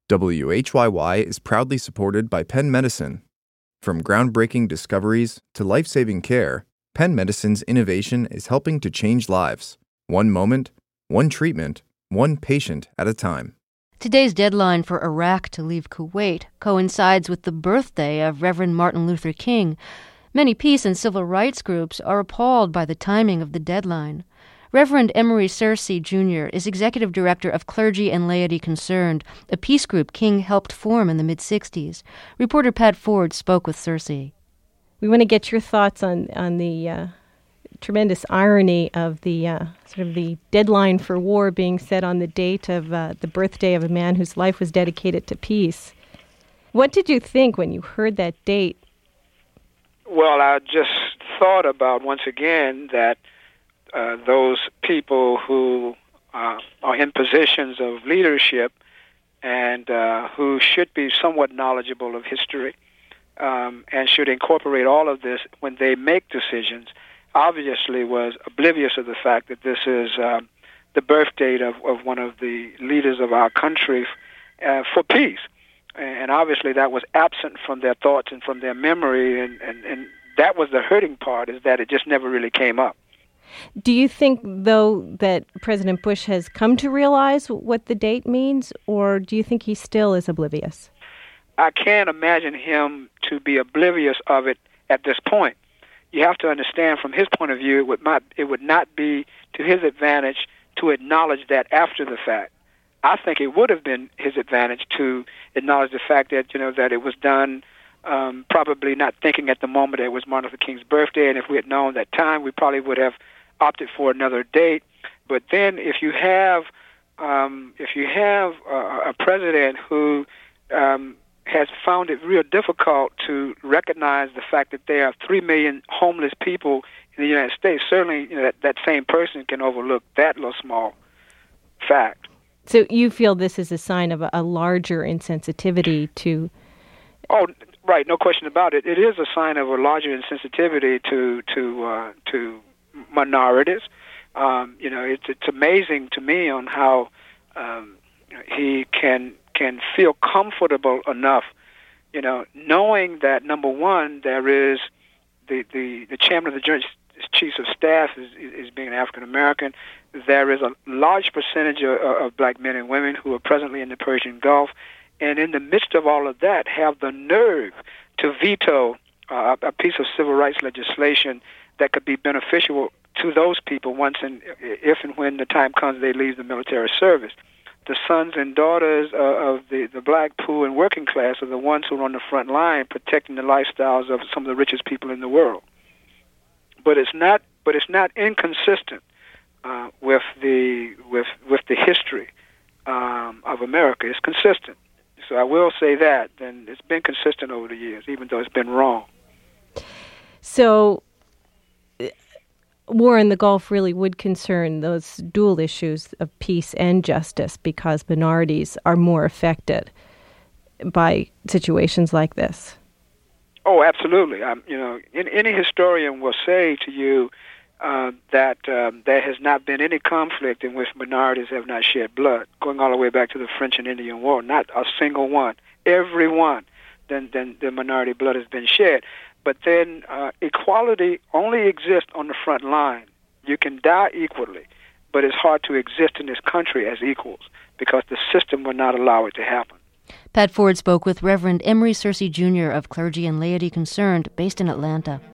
WHYY is proudly supported by Penn Medicine. From groundbreaking discoveries to life-saving care, Penn Medicine's innovation is helping to change lives. One moment, one treatment, one patient at a time. Today's deadline for Iraq to leave Kuwait coincides with the birthday of Reverend Martin Luther King. Many peace and civil rights groups are appalled by the timing of the deadline. Reverend Emory Searcy, Jr. is executive director of Clergy and Laity Concerned, a peace group King helped form in the mid-'60s. Reporter Pat Ford spoke with Searcy. We want to get your thoughts on the tremendous irony of the sort of the deadline for war being set on the date of the birthday of a man whose life was dedicated to peace. What did you think when you heard that date? Well, I just thought about, once again, that those people who are in positions of leadership and who should be somewhat knowledgeable of history and should incorporate all of this when they make decisions, obviously was oblivious of the fact that this is the birth date of one of the leaders of our country for peace. And obviously that was absent from their thoughts and from their memory, and that was the hurting part, is that it just never really came up. Do you think, though, that President Bush has come to realize what the date means, or do you think he still is oblivious? I can't imagine him to be oblivious of it at this point. You have to understand, from his point of view, it would not be to his advantage to acknowledge that after the fact. I think it would have been his advantage to acknowledge the fact that, that it was done probably not thinking at the moment that it was Martin Luther King's birthday, and if we had known that time, we probably would have opted for another date. But then if you have a president who has found it real difficult to recognize the fact that there are 3 million homeless people in the United States, certainly that same person can overlook that little small fact. So you feel this is a sign of a larger insensitivity to... Oh, right, no question about it. It is a sign of a larger insensitivity to minorities. It's amazing to me on how he can feel comfortable enough, knowing that, number one, there is the chairman of the Joint Chiefs of Staff is being African American. There is a large percentage of black men and women who are presently in the Persian Gulf, and in the midst of all of that, have the nerve to veto a piece of civil rights legislation that could be beneficial to those people if and when the time comes they leave the military service. The sons and daughters of the black, poor, and working class are the ones who are on the front line protecting the lifestyles of some of the richest people in the world. But it's not inconsistent with the history of America. It's consistent. So I will say that, and it's been consistent over the years, even though it's been wrong. So war in the Gulf really would concern those dual issues of peace and justice, because minorities are more affected by situations like this. Oh, absolutely. Any historian will say to you that there has not been any conflict in which minorities have not shed blood, going all the way back to the French and Indian War. Not a single one. Every one, then the minority blood has been shed. But then equality only exists on the front line. You can die equally, but it's hard to exist in this country as equals because the system will not allow it to happen. Pat Ford spoke with Reverend Emory Searcy, Jr. of Clergy and Laity Concerned, based in Atlanta.